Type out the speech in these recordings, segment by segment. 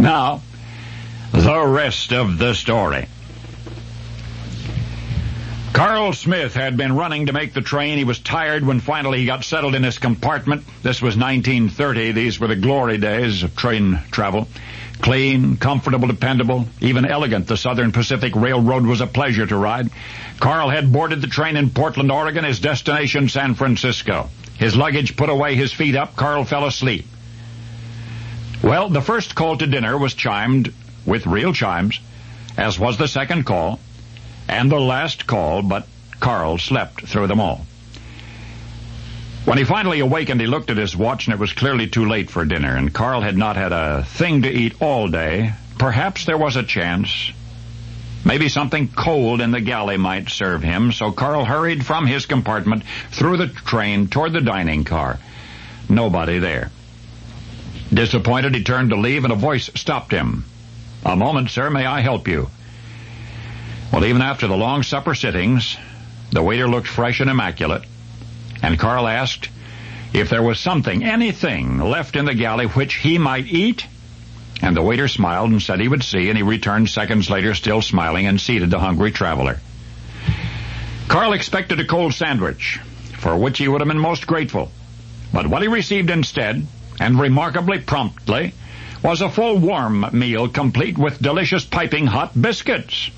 Now, the rest of the story. Carl Smith had been running to make the train. He was tired when finally he got settled in his compartment. This was 1930. These were the glory days of train travel. Clean, comfortable, dependable, even elegant, the Southern Pacific Railroad was a pleasure to ride. Carl had boarded the train in Portland, Oregon, his destination San Francisco. His luggage put away, his feet up, Carl fell asleep. Well, the first call to dinner was chimed with real chimes, as was the second call, and the last call, but Carl slept through them all. When he finally awakened, he looked at his watch, and it was clearly too late for dinner, and Carl had not had a thing to eat all day. Perhaps there was a chance. Maybe something cold in the galley might serve him, so Carl hurried from his compartment through the train toward the dining car. Nobody there. Disappointed, he turned to leave, and a voice stopped him. "A moment, sir. May I help you?" Well, even after the long supper sittings, the waiter looked fresh and immaculate, and Carl asked if there was something, anything, left in the galley which he might eat, and the waiter smiled and said he would see, and he returned seconds later still smiling and seated the hungry traveler. Carl expected a cold sandwich, for which he would have been most grateful, but what he received instead, and remarkably promptly, was a full warm meal complete with delicious piping hot biscuits.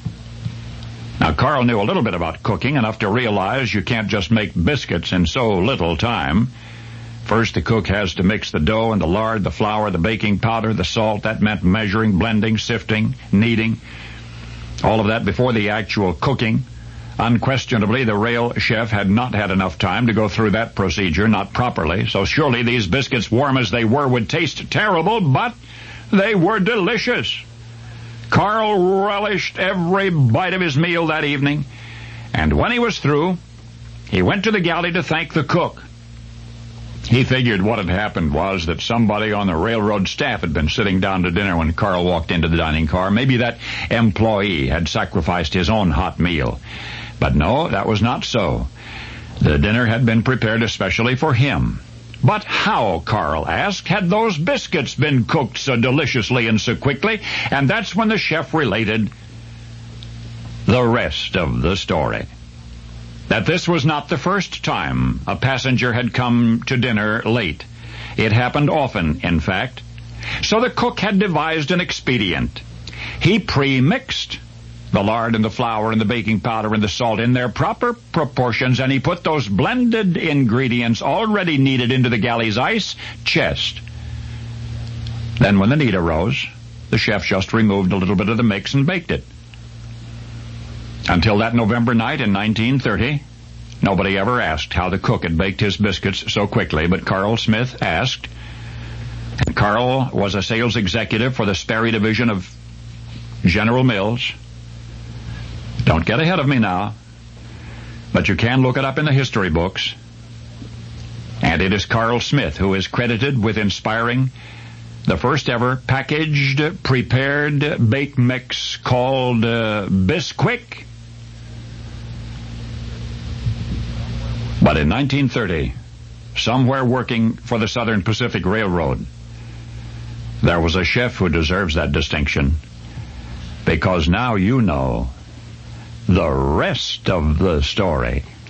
Now, Carl knew a little bit about cooking, enough to realize you can't just make biscuits in so little time. First, the cook has to mix the dough and the lard, the flour, the baking powder, the salt. That meant measuring, blending, sifting, kneading. All of that before the actual cooking. Unquestionably, the rail chef had not had enough time to go through that procedure, not properly. So surely these biscuits, warm as they were, would taste terrible, but they were delicious. Carl relished every bite of his meal that evening, and when he was through, he went to the galley to thank the cook. He figured what had happened was that somebody on the railroad staff had been sitting down to dinner when Carl walked into the dining car. Maybe that employee had sacrificed his own hot meal. But no, that was not so. The dinner had been prepared especially for him. But how, Carl asked, had those biscuits been cooked so deliciously and so quickly? And that's when the chef related the rest of the story. That this was not the first time a passenger had come to dinner late. It happened often, in fact. So the cook had devised an expedient. He pre-mixed the lard and the flour and the baking powder and the salt in their proper proportions, and he put those blended ingredients already kneaded into the galley's ice chest. Then when the need arose, the chef just removed a little bit of the mix and baked it. Until that November night in 1930, nobody ever asked how the cook had baked his biscuits so quickly, but Carl Smith asked. And Carl was a sales executive for the Sperry division of General Mills. Don't get ahead of me now, but you can look it up in the history books. And it is Carl Smith who is credited with inspiring the first ever packaged, prepared baked mix called Bisquick. But in 1930, somewhere working for the Southern Pacific Railroad, there was a chef who deserves that distinction, because now you know the rest of the story.